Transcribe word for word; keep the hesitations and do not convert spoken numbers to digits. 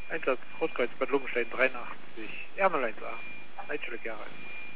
Einsatz Rotkreuz Bad Lobenstein dreiundachtzig, R null eins A, Nightschule Gerald.